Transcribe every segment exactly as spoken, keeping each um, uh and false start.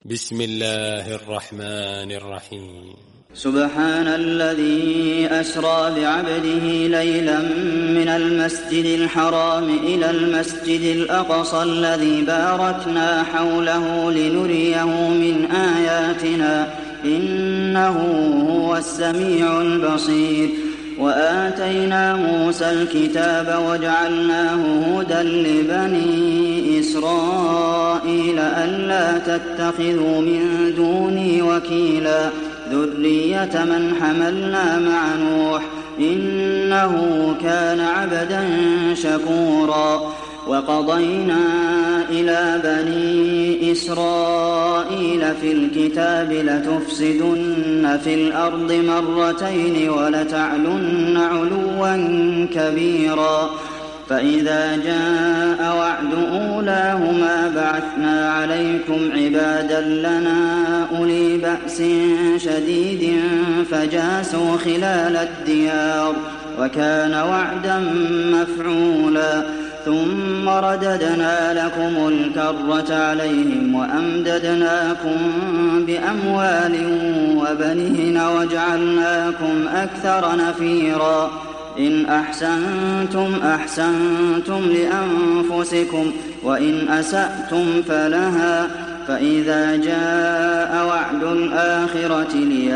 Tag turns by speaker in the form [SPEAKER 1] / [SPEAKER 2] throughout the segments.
[SPEAKER 1] بسم الله الرحمن الرحيم.
[SPEAKER 2] سبحان الذي أسرى بعبده ليلا من المسجد الحرام إلى المسجد الأقصى الذي باركنا حوله لنريه من آياتنا إنه هو السميع البصير. وآتينا موسى الكتاب وجعلناه هدى لبني إسرائيل ألا تتخذوا من دوني وكيلا ذرية من حملنا مع نوح إنه كان عبدا شكورا. وقضينا إلى بني إسرائيل في الكتاب لتفسدن في الأرض مرتين ولتعلن علوا كبيرا. فإذا جاء وعد أولاهما بعثنا عليكم عبادا لنا أولي بأس شديد فجاسوا خلال الديار وكان وعدا مفعولا. ثم رددنا لكم الكرة عليهم وأمددناكم بأموال وبنين وجعلناكم أكثر نفيرا. إن أحسنتم أحسنتم لأنفسكم وإن أسأتم فلها. فإذا جاء وعد الآخرة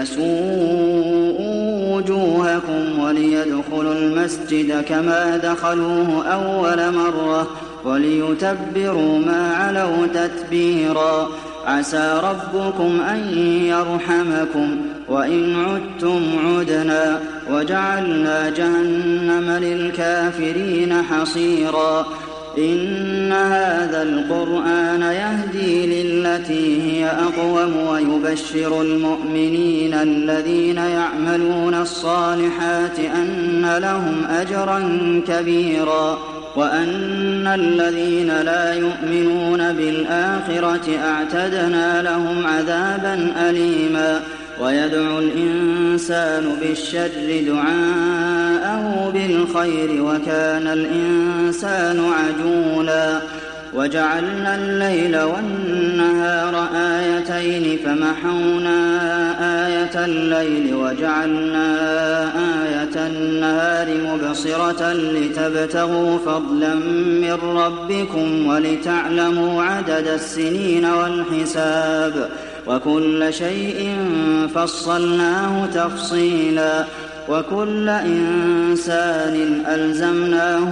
[SPEAKER 2] ليسوءوا وجوهكم وليدخلوا المسجد كما دخلوه أول مرة وليتبروا ما علوا تتبيرا. عسى ربكم أن يرحمكم وإن عدتم عدنا وجعلنا جهنم للكافرين حصيرا. إن هذا القرآن يهدي للتي هي أقوم ويبشر المؤمنين الذين يعملون الصالحات أن لهم أجرا كبيرا وأن الذين لا يؤمنون بالآخرة أعتدنا لهم عذابا أليما. ويدعو الإنسان بالشر دعاءه بالخير وكان الإنسان عجولا. وجعلنا الليل والنهار آيتين فمحونا آية الليل وجعلنا آية النهار مبصرة لتبتغوا فضلا من ربكم ولتعلموا عدد السنين والحساب وكل شيء فصلناه تفصيلا. وكل إنسان ألزمناه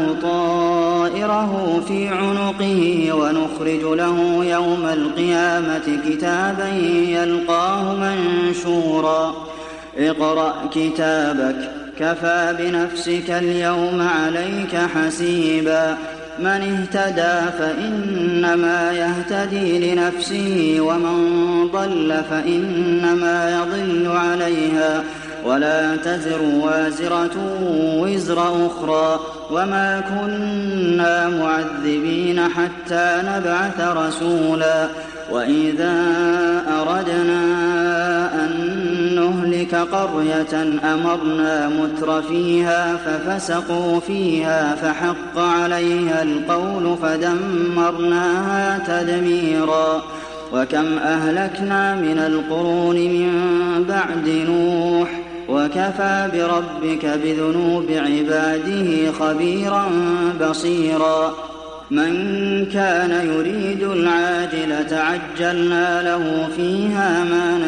[SPEAKER 2] طائره في عنقه ونخرج له يوم القيامة كتابا يلقاه منشورا. اقرأ كتابك كفى بنفسك اليوم عليك حسيبا. من اهتدى فإنما يهتدي لنفسه ومن ضل فإنما يضل عليها ولا تزر وازرة وزر أخرى وما كنا معذبين حتى نبعث رسولا. وإذا أردنا أن نهلك قرية أمرنا متر فيها ففسقوا فيها فحق عليها القول فدمرناها تدميرا. وكم أهلكنا من القرون من بعد نوح وكفى بربك بذنوب عباده خبيرا بصيرا. من كان يريد العاجلة عجلنا له فيها ما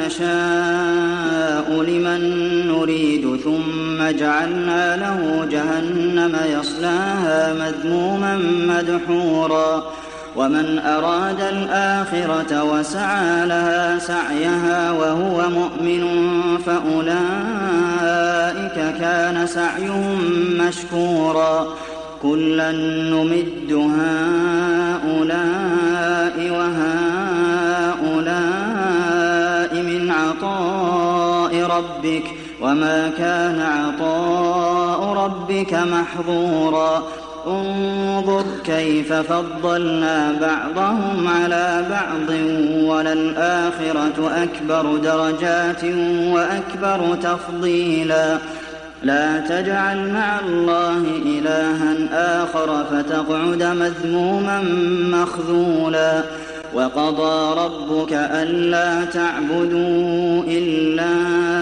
[SPEAKER 2] نشاء لمن نريد ثم جعلنا له جهنم يصلاها مذموما مدحورا. ومن أراد الآخرة وسعى لها سعيها وهو مؤمن فأولئك كان سعيهم مشكورا. كلا نمد هؤلاء وهؤلاء من عطاء ربك وما كان عطاء ربك محظورا. انظر كيف فضلنا بعضهم على بعض وللآخرة أكبر درجات وأكبر تفضيلا. لا تجعل مع الله إلها آخر فتقعد مذموما مخذولا. وقضى ربك ألا تعبدوا إلا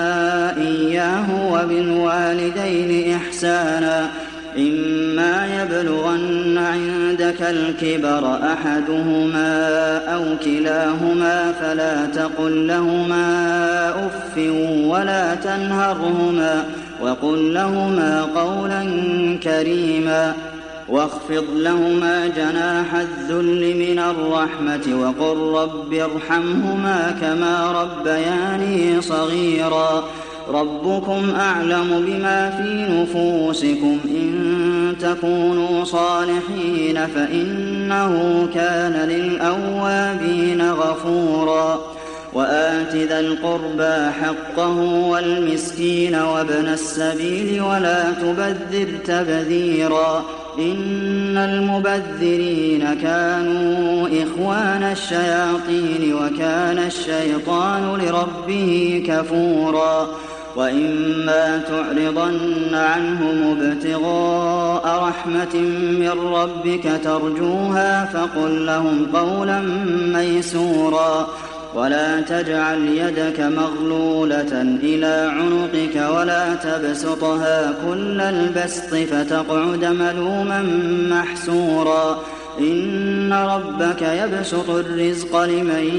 [SPEAKER 2] إياه وبالوالدين إحسانا إما يبلغن عندك الكبر أحدهما أو كلاهما فلا تقل لهما أف ولا تنهرهما وقل لهما قولا كريما واخفض لهما جناح الذل من الرحمة وقل رب ارحمهما كما ربياني صغيرا ربكم أعلم بما في نفوسكم إن تكونوا صالحين فإنه كان للأوابين غفورا وآت ذا القربى حقه والمسكين وابن السبيل ولا تبذر تبذيرا إن المبذرين كانوا إخوان الشياطين وكان الشيطان لربه كفورا وإما تعرضن عنهم ابتغاء رحمة من ربك ترجوها فقل لهم قولا ميسورا ولا تجعل يدك مغلولة إلى عنقك ولا تبسطها كل البسط فتقعد ملوما محسورا إن ربك يبسط الرزق لمن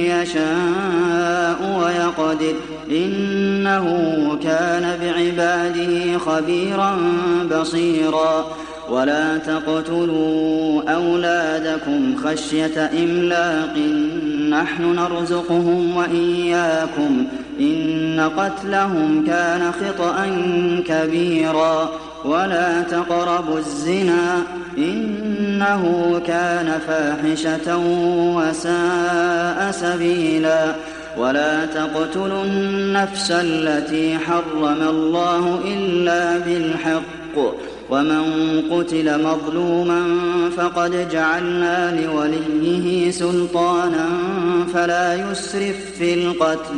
[SPEAKER 2] يشاء ويقدر إنه كان بعباده خبيرا بصيرا ولا تقتلوا أولادكم خشية إملاق نحن نرزقهم وإياكم إن قتلهم كان خطأ كبيرا ولا تقربوا الزنا إنه كان فاحشة وساء سبيلا ولا تقتلوا النفس التي حرم الله إلا بالحق ومن قتل مظلوما فقد جعلنا لوليه سلطانا فلا يسرف في القتل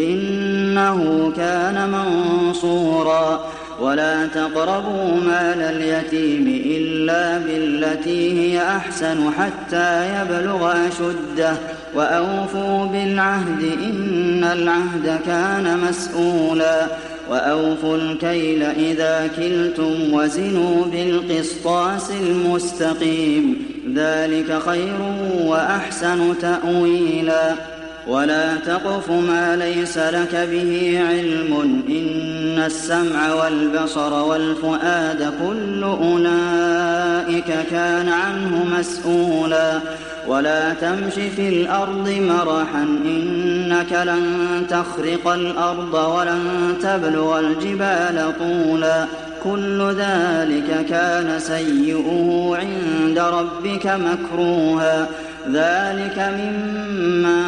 [SPEAKER 2] إنه كان منصورا ولا تقربوا مال اليتيم إلا بالتي هي أحسن حتى يبلغ أشده وأوفوا بالعهد إن العهد كان مسؤولا وأوفوا الكيل إذا كلتم وزنوا بالقسطاس المستقيم ذلك خير وأحسن تأويلا ولا تقف ما ليس لك به علم إن السمع والبصر والفؤاد كل أولئك كان عنه مسؤولا ولا تمش في الأرض مرحا إنك لن تخرق الأرض ولن تبلغ الجبال طولا كل ذلك كان سيئه عند ربك مكروها ذلك مما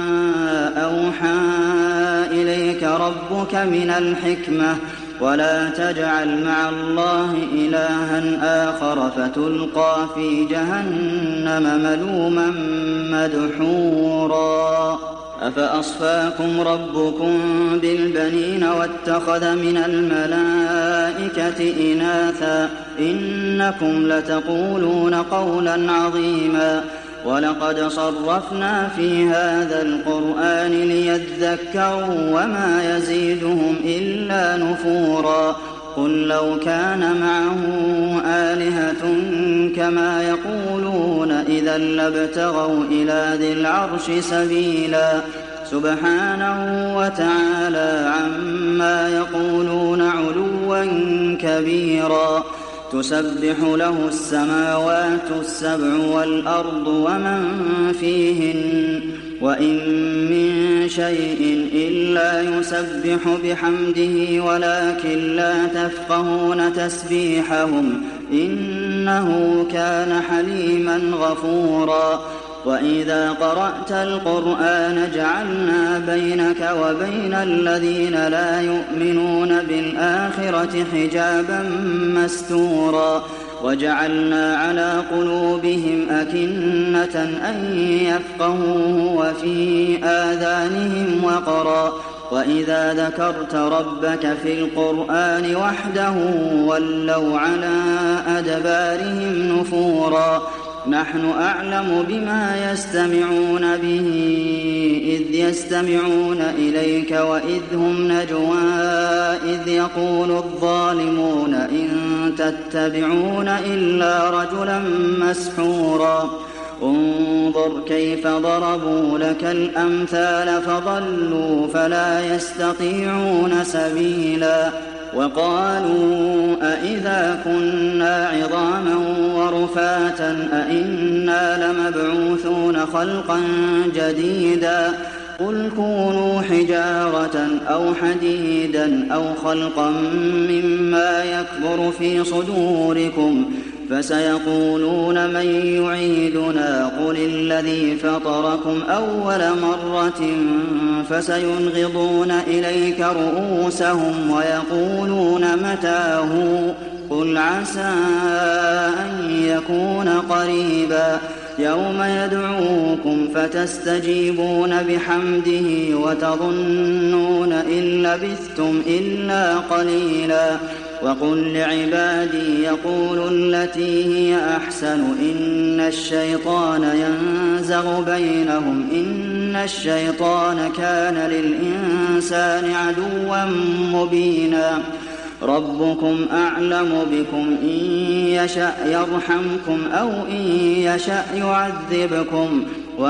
[SPEAKER 2] أوحى إليك ربك من الحكمة ولا تجعل مع الله إلها آخر فتلقى في جهنم ملوما مدحورا أفأصفاكم ربكم بالبنين واتخذ من الملائكة إناثا إنكم لتقولون قولا عظيما ولقد صرفنا في هذا القرآن ليذكروا وما يزيدهم إلا نفورا قل لو كان معه آلهة كما يقولون إذا لابتغوا إلى ذي العرش سبيلا سبحانه وتعالى عما يقولون علوا كبيرا تسبح له السماوات السبع والأرض ومن فيهن وإن من شيء إلا يسبح بحمده ولكن لا تفقهون تسبيحهم إنه كان حليما غفورا وإذا قرأت القرآن جعلنا بينك وبين الذين لا يؤمنون بالآخرة حجابا مستورا وجعلنا على قلوبهم أكنة أن يفقهوه وفي آذانهم وقرا وإذا ذكرت ربك في القرآن وحده ولوا على أدبارهم نفورا نحن أعلم بما يستمعون به إذ يستمعون إليك وإذ هم نجوى إذ يقول الظالمون إن تتبعون إلا رجلا مسحورا انظر كيف ضربوا لك الأمثال فضلوا فلا يستطيعون سبيلا وقالوا أئذا كنا عظاما ورفاتا أئنا لمبعوثون خلقا جديدا قل كونوا حجارة أو حديدا أو خلقا مما يكبر في صدوركم فسيقولون من يعيدنا قل الذي فطركم أول مرة فسينغضون إليك رؤوسهم ويقولون متى هو قل عسى أن يكون قريبا يوم يدعوكم فتستجيبون بحمده وتظنون إن لبثتم إلا قليلا وقل لعبادي يقولوا التي هي أحسن إن الشيطان ينزغ بينهم إن الشيطان كان للإنسان عدوا مبينا ربكم أعلم بكم إن يشأ يرحمكم أو إن يشأ يعذبكم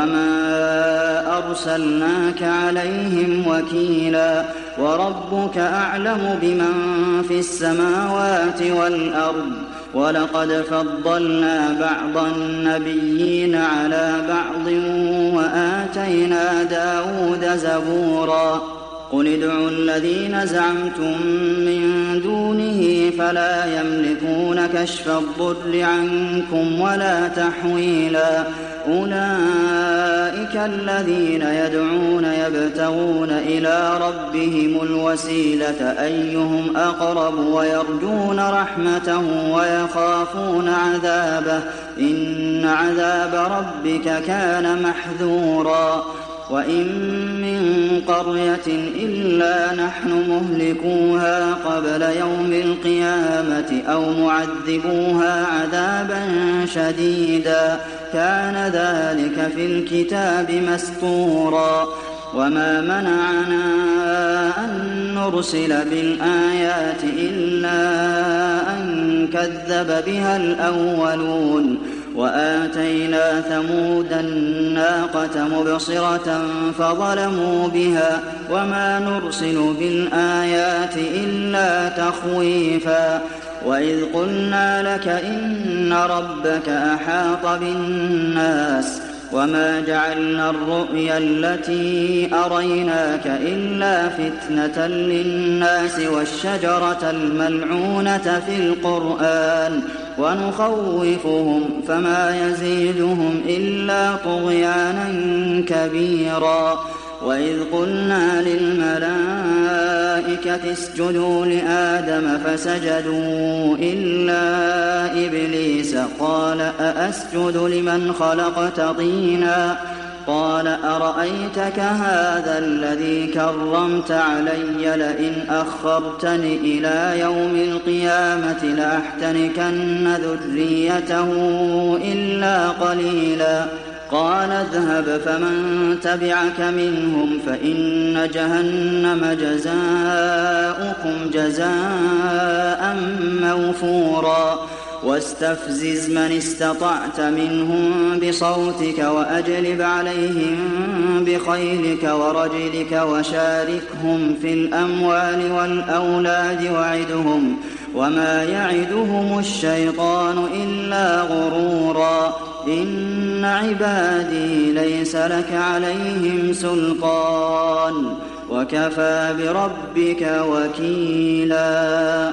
[SPEAKER 2] وما أرسلناك عليهم وكيلا وربك أعلم بمن في السماوات والأرض ولقد فضلنا بعض النبيين على بعض وآتينا داود زبورا قل ادعوا الذين زعمتم من دونه فلا يملكون كشف الضر عنكم ولا تحويلا أولئك الذين يدعون يبتغون إلى ربهم الوسيلة أيهم أقرب ويرجون رحمته ويخافون عذابه إن عذاب ربك كان محذورا وإن من قرية إلا نحن مهلكوها قبل يوم القيامة أو معذبوها عذابا شديدا كان ذلك في الكتاب مسطورا وما منعنا أن نرسل بالآيات إلا أن كذب بها الأولون وآتينا ثمود الناقة مبصرة فظلموا بها وما نرسل بالآيات إلا تخويفا وإذ قلنا لك إن ربك أحاط بالناس وما جعلنا الرؤيا التي أريناك إلا فتنة للناس والشجرة الملعونة في القرآن ونخوفهم فما يزيدهم إلا طغيانا كبيرا وإذ قلنا للملائكة اسجدوا لآدم فسجدوا إلا إبليس قال أأسجد لمن خلقت طينا قال أرأيتك هذا الذي كرمت علي لئن أخرتني إلى يوم القيامة لأحتنكن ذريته إلا قليلا قال اذهب فمن تبعك منهم فإن جهنم جزاؤكم جزاء موفورا واستفزز من استطعت منهم بصوتك وأجلب عليهم بخيلك ورجلك وشاركهم في الأموال والأولاد وعدهم وما يعدهم الشيطان إلا غرورا إن عبادي ليس لك عليهم سلطان وكفى بربك وكيلا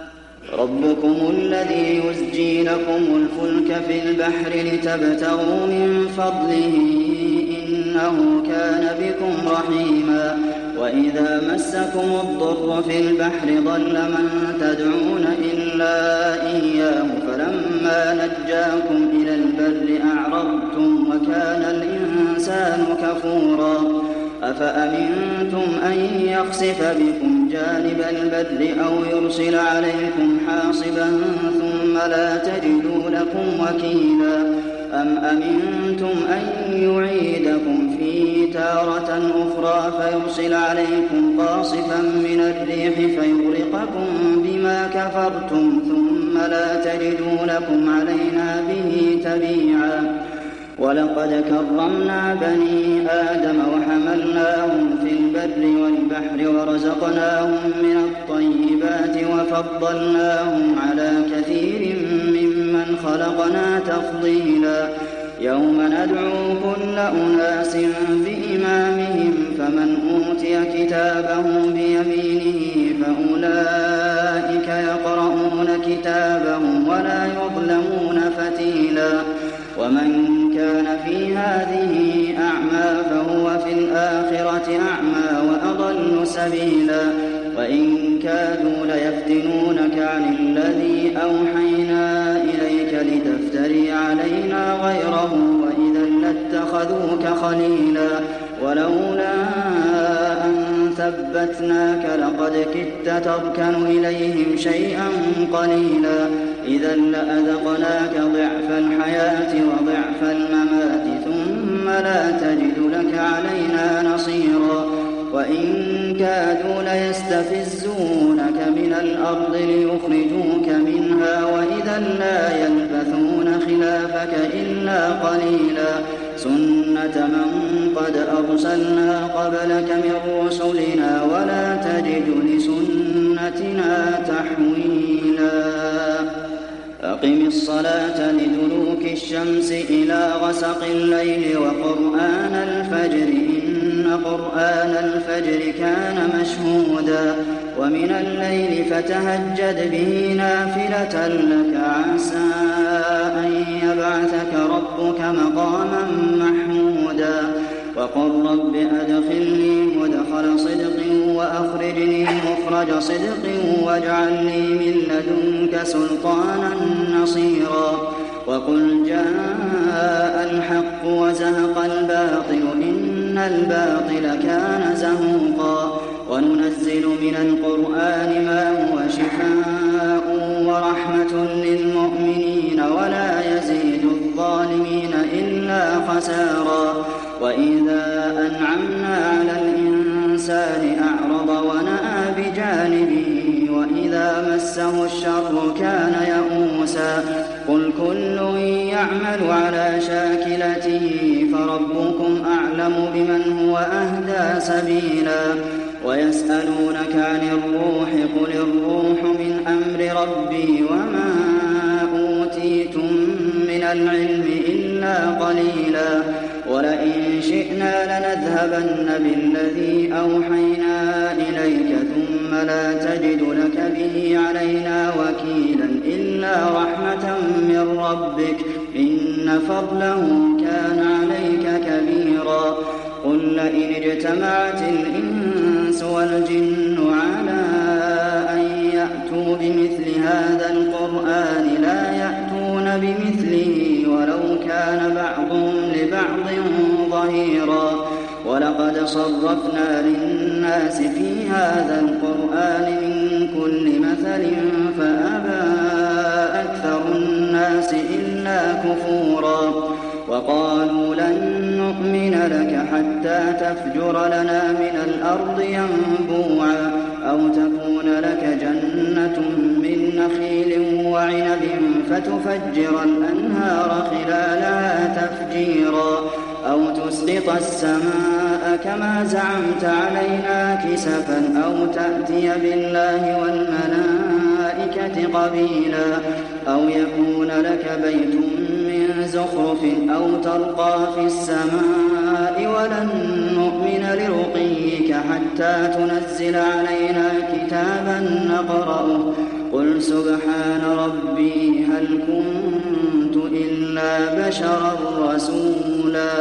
[SPEAKER 2] ربكم الذي يزجي لكم الفلك في البحر لتبتغوا من فضله إنه كان بكم رحيما وإذا مسكم الضر في البحر ضل من تدعون إلا إياه فلما نجاكم إلى البر أعرضتم وكان الإنسان كفورا أفأمنتم أن يخسف بكم جانب البر أو يرسل عليكم حاصبا ثم لا تجدوا لكم وكيلا أَمْ أَمِنتُمْ أَن يُعِيدَكُمْ فِيهِ تَارَةً أُخْرَىٰ فَيُرْسِلَ عَلَيْكُمْ قَاصِفًا مِّنَ الرِّيحِ فَيُغْرِقَكُم بِمَا كَفَرْتُمْ ثُمَّ لَا تَجِدُوا لَكُمْ عَلَيْنَا بِهِ تَبِيعًا وَلَقَدْ كَرَّمْنَا بَنِي آدَمَ وَحَمَلْنَاهُمْ فِي الْبَرِّ وَالْبَحْرِ وَرَزَقْنَاهُم مِّنَ الطَّيِّبَاتِ وَفَضَّلْنَاهُمْ عَلَىٰ كَثِيرٍ مِّمَّنْ خَلَقْنَا تَفْضِيلًا يَوْمَ نَدْعُو كُلَّ أُنَاسٍ بِإِمَامِهِمْ فَمَنْ أُوتِيَ كِتَابَهُ بِيَمِينِهِ فَأُولَٰئِكَ يَقْرَءُونَ كِتَابَهُمْ وَلَا يُظْلَمُونَ فَتِيلًا وَمَن كَانَ فِي هَٰذِهِ أَعْمَىٰ فَهُوَ فِي الْآخِرَةِ أَعْمَىٰ وَأَضَلُّ سَبِيلًا وَإِن كَادُوا لَيَفْتِنُونَكَ عَنِ الَّذِي أَوْحَيْنَا إِلَيْكَ لِتَفْتَرِيَ عَلَيْنَا غَيْرَهُ وَإِذًا لَّاتَّخَذُوكَ خَلِيلًا وَلَوْلَا أَن ثَبَّتْنَاكَ لَقَدْ كِدتَّ تَرْكَنُ إِلَيْهِمْ شَيْئًا قَلِيلًا إِذًا لَّأَذَقْنَاكَ ضِعْفَ الْحَيَاةِ وَضِعْفَ الْمَمَاتِ ثُمَّ لَا تَجِدُ لَكَ عَلَيْنَا نَصِيرًا وَإِن كَادُوا لَيَسْتَفِزُّونَكَ مِنَ الْأَرْضِ لِيُخْرِجُوكَ مِنْهَا وَإِذًا لَّا يَلْبَثُونَ خِلَافَكَ إِلَّا قَلِيلًا سُنَّةَ مَن قَدْ أَرْسَلْنَا قَبْلَكَ مِن رُّسُلِنَا وَلَا تَجِدُ لِسُنَّتِنَا تَحْوِيلًا أَقِمِ الصَّلَاةَ لِدُلُوكِ الشَّمْسِ إِلَىٰ غَسَقِ اللَّيْلِ وَقُرْآنَ الْفَجْرِ إِنَّ قُرْآنَ الْفَجْرِ كَانَ مَشْهُودًا وَمِنَ اللَّيْلِ فَتَهَجَّدْ بِهِ نَافِلَةً لَّكَ عَسَىٰ أَن يَبْعَثَكَ رَبُّكَ مَقَامًا مَّحْمُودًا وَقُل رَّبِّ أَدْخِلْنِي مُدْخَلَ صِدْقٍ وَأَخْرِجْنِي مُخْرَجَ صِدْقٍ وَاجْعَل لِّي مِن لَّدُنكَ سُلْطَانًا نَّصِيرًا وَقُلْ جَاءَ الْحَقُّ وَزَهَقَ الْبَاطِلُ إِنَّ الْبَاطِلَ كَانَ زَهُوقًا وَنُنَزِّلُ مِنَ الْقُرْآنِ مَا هُوَ شِفَاءٌ وَرَحْمَةٌ لِّلْمُؤْمِنِينَ وَلَا يَزِيدُ الظَّالِمِينَ إِلَّا خَسَارًا وَإِذَا أَنْعَمْنَا عَلَى الْإِنسَانِ أَعْرَضَ وَنَأَىٰ بِجَانِبِهِ وَإِذَا مَسَّهُ الشَّرُّ كَانَ يَئُوسًا قُلْ كُلٌّ يَعْمَلُ عَلَىٰ شَاكِلَتِهِ فَرَبُّكُمْ أَعْلَمُ بِمَنْ هُوَ أَهْدَىٰ سَبِيلًا وَيَسْأَلُونَكَ عَنِ الرُّوحِ قُلِ الرُّوحُ مِنْ أَمْرِ رَبِّي وَمَا أُوتِيتُم مِّنَ الْعِلْمِ إِلَّا قَلِيلًا وَلَئِن شِئْنَا لَنَذْهَبَنَّ بِالَّذِي أَوْحَيْنَا إِلَيْكَ ثُمَّ لَا تَجِدُ لَكَ بِهِ عَلَيْنَا وَكِيلًا إِلَّا رَحْمَةً مِّن رَّبِّكَ إِنَّ فَضْلَهُ كَانَ عَلَيْكَ كَبِيرًا قُل لَّئِنِ اجْتَمَعَتِ الْإِنسُ وَالْجِنُّ عَلَىٰ أَن يَأْتُوا بِمِثْلِ هَٰذَا الْقُرْآنِ لَا يَأْتُونَ بِمِثْلِهِ وَلَوْ كَانَ بَعْضُهُمْ لِبَعْضٍ ظَهِيرًا وَلَقَدْ صَرَّفْنَا لِلنَّاسِ فِي هَٰذَا الْقُرْآنِ مِن كُلِّ مَثَلٍ فَأَبَىٰ أَكْثَرُ النَّاسِ إِلَّا كُفُورًا وَقَالُوا لَن نُّؤْمِنَ لَكَ حَتَّىٰ تَفْجُرَ لَنَا مِنَ الْأَرْضِ يَنبُوعًا أَوْ تَكُونَ لَكَ جَنَّةٌ مِّن نَّخِيلٍ وَعِنَبٍ فَتُفَجِّرَ الْأَنْهَارَ خِلَالَهَا تَفْجِيرًا أَوْ تُسْقِطَ السَّمَاءَ كَمَا زَعَمْتَ عَلَيْنَا كِسَفًا أَوْ تَأْتِيَ بِاللَّهِ وَالْمَلَائِكَةِ قَبِيلًا أَوْ يَكُونَ لَكَ بَيْتٌ مِّن زُخْرُفٍ أَوْ تَرْقَىٰ فِي السَّمَاءِ وَلَن نُّؤْمِنَ لِرُقِيِّكَ حَتَّىٰ تُنَزِّلَ عَلَيْنَا كِتَابًا نَّقْرَؤُهُ قُلْ سُبْحَانَ رَبِّي هَلْ كُنتُ إِلَّا بَشَرًا رَّسُولًا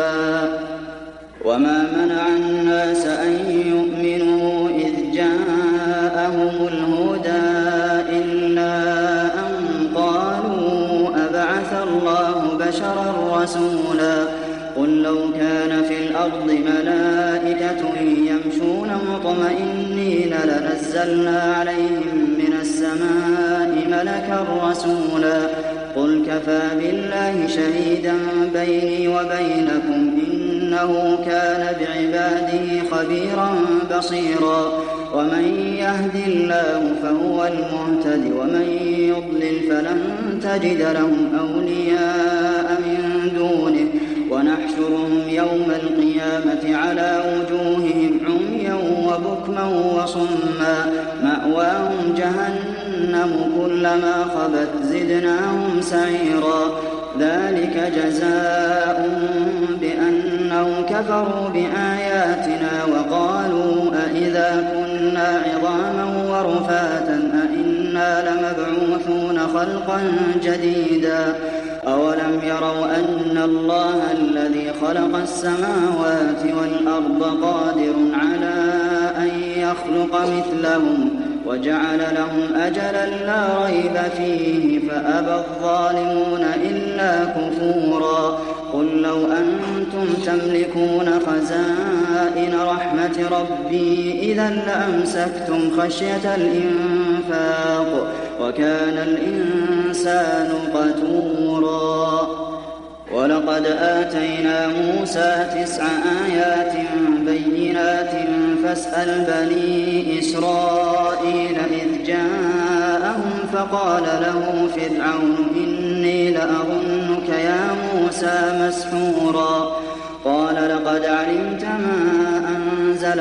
[SPEAKER 2] وَمَا مَنَعَ النَّاسَ أَن يُؤْمِنُوا إِذْ جَاءَهُمُ الْهُدَىٰ إِلَّا أَن قَالُوا أَبَعَثَ اللَّهُ بَشَرًا رَّسُولًا قُل لَّوْ كَانَ فِي الْأَرْضِ مَلَائِكَةٌ يَمْشُونَ مُطْمَئِنِّينَ لَنَزَّلْنَا عَلَيْهِم مِّنَ السَّمَاءِ مَلَكًا رَّسُولًا قل كفى بالله شهيدا بيني وبينكم إنه كان بعباده خبيرا بصيرا ومن يهد الله فهو المهتد ومن يضلل فلن تجد لهم أولياء من دونه ونحشرهم يوم القيامة على وجوههم عميا وبكما وصما مأواهم جهنم كلما خبت زدناهم سعيرا ذلك جزاؤهم بأنهم كفروا بآياتنا وقالوا أإذا كنا عظاما ورفاتا أإنا لمبعوثون خلقا جديدا أولم يروا أن الله الذي خلق السماوات والأرض قادر على أن يخلق مثلهم وجعل لهم أجلا لا ريب فيه فأبى الظالمون إلا كفورا قل لو أنتم تملكون خزائن رحمة ربي إذا لأمسكتم خشية الإنفاق وكان الإنسان قتورا ولقد آتينا موسى تسع آيات بينات فاسأل بني إسرائيل إذ جاءهم فقال له فرعون إني لأظنك يا موسى مسحورا قال لقد علمت ما أنزل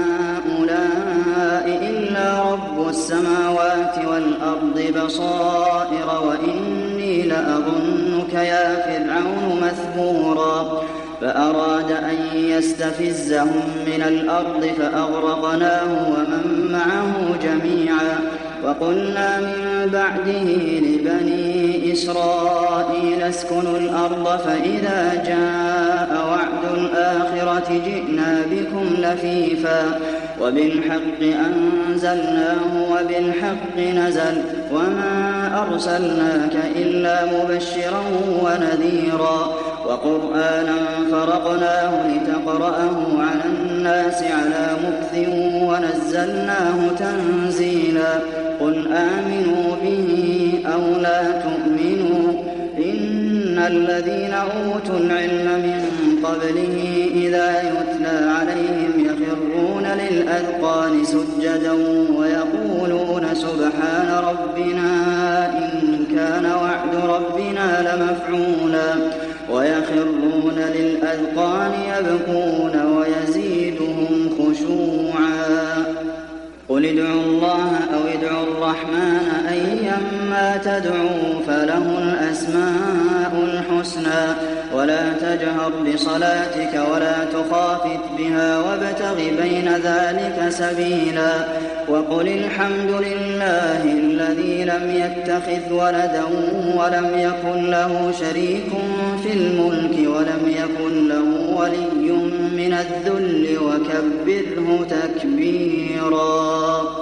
[SPEAKER 2] هؤلاء إلا رب السماوات والأرض بصائر وإني لأظنك يا فرعون مثبورا فأراد أن يستفزهم من الأرض فأغرقناه ومن معه جميعا وقلنا من بعده لبني إسرائيل اسكنوا الأرض فإذا جاء وعد الآخرة جئنا بكم لفيفا وبالحق أنزلناه وبالحق نزل وما أرسلناك إلا مبشرا ونذيرا وقرآنا فرقناه لتقرأه على الناس على مكث ونزلناه تنزيلا قل آمنوا به أو لا تؤمنوا إن الذين أوتوا العلم من قبله إذا يتلى عليهم يخرون للأذقان سجدا ويقولون سبحان ربنا إن كان وعد ربنا لمفعولا ويخرون للأذقان يبكون ويزيدهم خشوعا قل ادعوا الله أو ادعوا الرحمن أيما تدعوا فله الأسماء الحسنى ولا تجهر بصلاتك ولا تخافت بها وابتغ بين ذلك سبيلا وقل الحمد لله الذي لم يتخذ ولدا ولم يكن له شريك في الملك ولم يكن له ولي من الذل وكبره تكبيرا